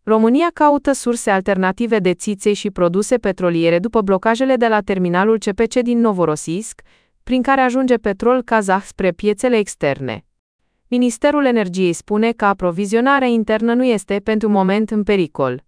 România caută surse alternative de țiței și produse petroliere după blocajele de la terminalul CPC din Novorossiysk, prin care ajunge petrol kazah spre piețele externe. Ministerul Energiei spune că aprovizionarea internă nu este pentru moment în pericol.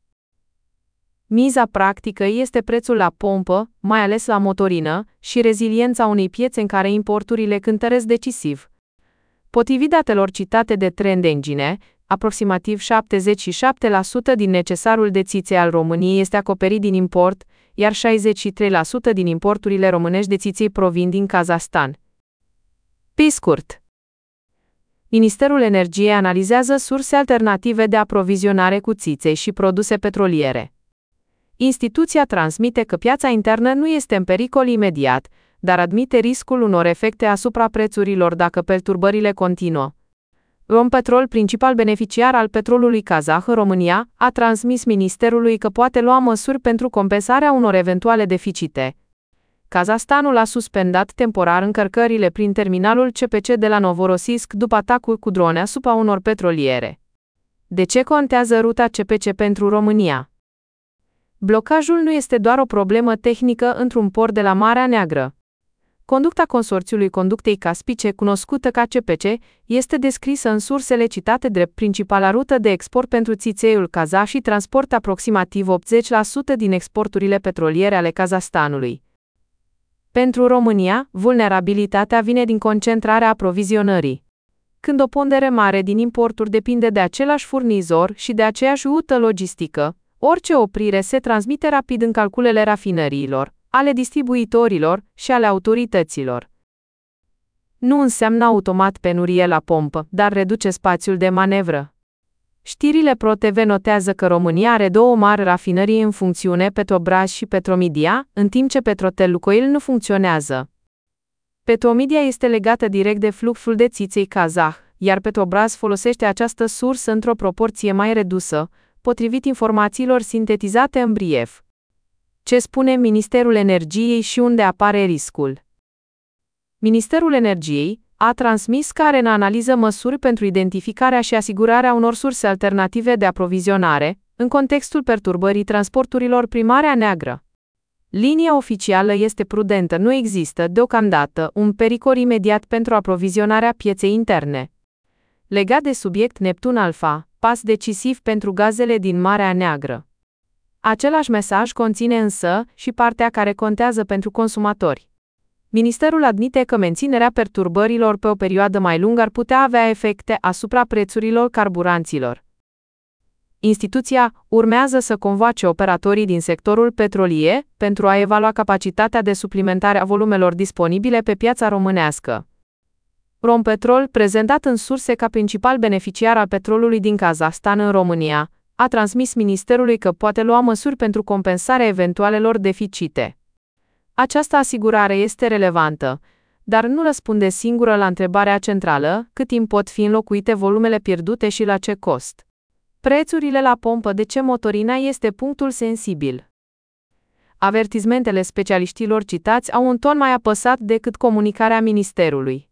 Miza practică este prețul la pompă, mai ales la motorină, și reziliența unei piețe în care importurile cântăresc decisiv. Potrivit datelor citate de Trend Engine, aproximativ 77% din necesarul de țiței al României este acoperit din import, iar 63% din importurile românești de țiței provin din Kazahstan. Pe scurt, Ministerul Energiei analizează surse alternative de aprovizionare cu țiței și produse petroliere. Instituția transmite că piața internă nu este în pericol imediat, dar admite riscul unor efecte asupra prețurilor dacă perturbările continuă. Rompetrol, principal beneficiar al petrolului kazah în România, a transmis ministerului că poate lua măsuri pentru compensarea unor eventuale deficite. Kazahstanul a suspendat temporar încărcările prin terminalul CPC de la Novorossiysk după atacul cu drone asupra unor petroliere. De ce contează ruta CPC pentru România? Blocajul nu este doar o problemă tehnică într-un port de la Marea Neagră. Conducta consorțiului conductei caspice, cunoscută ca CPC, este descrisă în sursele citate drept principala rută de export pentru țițeiul kazah și transportă aproximativ 80% din exporturile petroliere ale Kazahstanului. Pentru România, vulnerabilitatea vine din concentrarea aprovizionării. Când o pondere mare din importuri depinde de același furnizor și de aceeași rută logistică, orice oprire se transmite rapid în calculele rafinăriilor, ale distribuitorilor și ale autorităților. Nu înseamnă automat penurie la pompă, dar reduce spațiul de manevră. Știrile ProTV notează că România are două mari rafinării în funcțiune, Petrobras și Petromidia, în timp ce Petrotel Lukoil nu funcționează. Petromidia este legată direct de fluxul de țiței kazah, iar Petrobras folosește această sursă într-o proporție mai redusă, potrivit informațiilor sintetizate în brief. Ce spune Ministerul Energiei și unde apare riscul? Ministerul Energiei a transmis că are în analiză măsuri pentru identificarea și asigurarea unor surse alternative de aprovizionare, în contextul perturbării transporturilor prin Marea Neagră. Linia oficială este prudentă, nu există, deocamdată, un pericol imediat pentru aprovizionarea pieței interne. Legat de subiect Neptun Alpha, pas decisiv pentru gazele din Marea Neagră. Același mesaj conține însă și partea care contează pentru consumatori. Ministerul admite că menținerea perturbărilor pe o perioadă mai lungă ar putea avea efecte asupra prețurilor carburanților. Instituția urmează să convoace operatorii din sectorul petrolier pentru a evalua capacitatea de suplimentare a volumelor disponibile pe piața românească. Rompetrol, prezentat în surse ca principal beneficiar al petrolului din Kazahstan în România, a transmis ministerului că poate lua măsuri pentru compensarea eventualelor deficite. Această asigurare este relevantă, dar nu răspunde singură la întrebarea centrală, cât timp pot fi înlocuite volumele pierdute și la ce cost. Prețurile la pompă, de ce motorina este punctul sensibil. Avertizmentele specialiștilor citați au un ton mai apăsat decât comunicarea ministerului.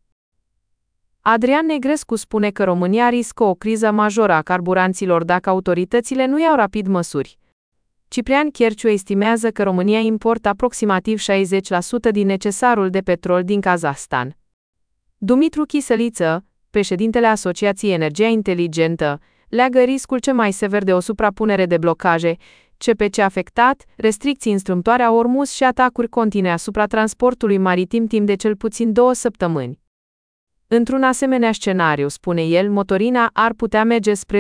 Adrian Negrescu spune că România riscă o criză majoră a carburanților dacă autoritățile nu iau rapid măsuri. Ciprian Cherciu estimează că România importă aproximativ 60% din necesarul de petrol din Kazahstan. Dumitru Chisăliță, președintele Asociației Energia Inteligentă, leagă riscul cel mai sever de o suprapunere de blocaje, CPC afectat, restricții în strâmtoarea Ormuz și atacuri continue asupra transportului maritim timp de cel puțin 2 săptămâni. Într-un asemenea scenariu, spune el, motorina ar putea merge spre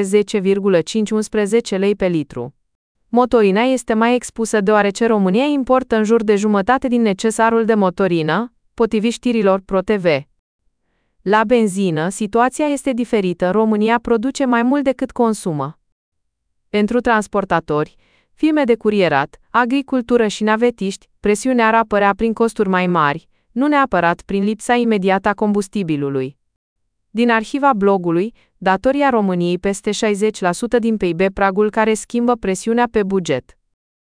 10,5-11 lei pe litru. Motorina este mai expusă deoarece România importă în jur de jumătate din necesarul de motorină, potrivit știrilor ProTV. La benzină, situația este diferită, România produce mai mult decât consumă. Pentru transportatori, firme de curierat, agricultură și navetiști, presiunea ar apărea prin costuri mai mari, nu neapărat prin lipsa imediată a combustibilului. Din arhiva blogului, datoria României peste 60% din PIB, pragul care schimbă presiunea pe buget.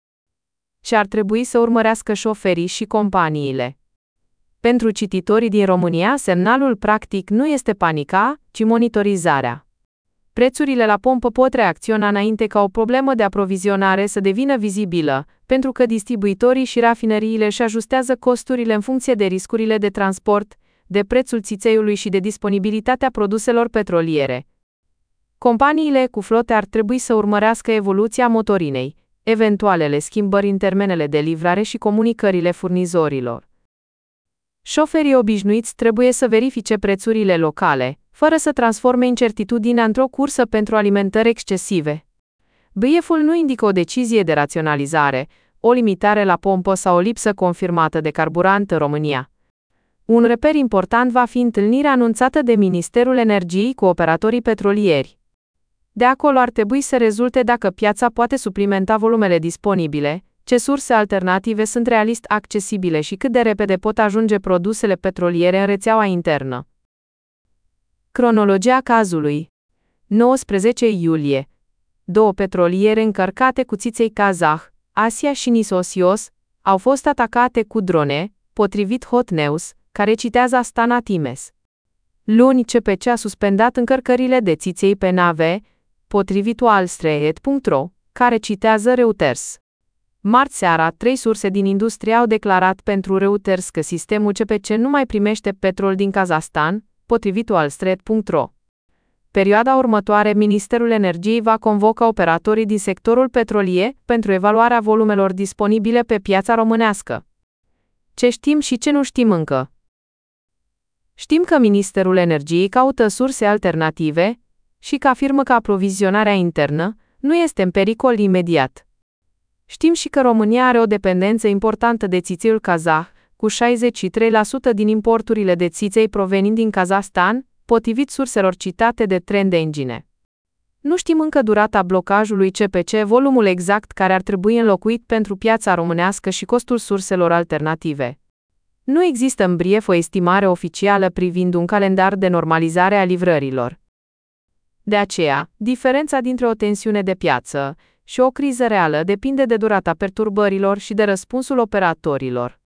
Ce ar trebui să urmărească șoferii și companiile? Pentru cititorii din România, semnalul practic nu este panica, ci monitorizarea. Prețurile la pompă pot reacționa înainte ca o problemă de aprovizionare să devină vizibilă, pentru că distribuitorii și rafineriile își ajustează costurile în funcție de riscurile de transport, de prețul țițeiului și de disponibilitatea produselor petroliere. Companiile cu flote ar trebui să urmărească evoluția motorinei, eventualele schimbări în termenele de livrare și comunicările furnizorilor. Șoferii obișnuiți trebuie să verifice prețurile locale, fără să transforme incertitudinea într-o cursă pentru alimentări excesive. BIEF-ul nu indică o decizie de raționalizare, o limitare la pompă sau o lipsă confirmată de carburant în România. Un reper important va fi întâlnirea anunțată de Ministerul Energiei cu operatorii petrolieri. De acolo ar trebui să rezulte dacă piața poate suplimenta volumele disponibile, ce surse alternative sunt realist accesibile și cât de repede pot ajunge produsele petroliere în rețeaua internă. Cronologia cazului. 19 iulie. 2 petroliere încărcate cu țiței kazah, Asia și Nisosios, au fost atacate cu drone, potrivit Hot News, care citează Astana Times. Luni CPC a suspendat încărcările de țiței pe nave, potrivit wallstreet.ro, care citează Reuters. Marți seara, 3 surse din industrie au declarat pentru Reuters că sistemul CPC nu mai primește petrol din Kazahstan, potrivit wallstreet.ro. Perioada următoare, Ministerul Energiei va convoca operatorii din sectorul petrolier pentru evaluarea volumelor disponibile pe piața românească. Ce știm și ce nu știm încă? Știm că Ministerul Energiei caută surse alternative și că afirmă că aprovizionarea internă nu este în pericol imediat. Știm și că România are o dependență importantă de țițeiul kazah, cu 63% din importurile de țiței provenind din Kazahstan, potrivit surselor citate de Trend Engine. Nu știm încă durata blocajului CPC, volumul exact care ar trebui înlocuit pentru piața românească și costul surselor alternative. Nu există în BIEF o estimare oficială privind un calendar de normalizare a livrărilor. De aceea, diferența dintre o tensiune de piață și o criză reală depinde de durata perturbărilor și de răspunsul operatorilor.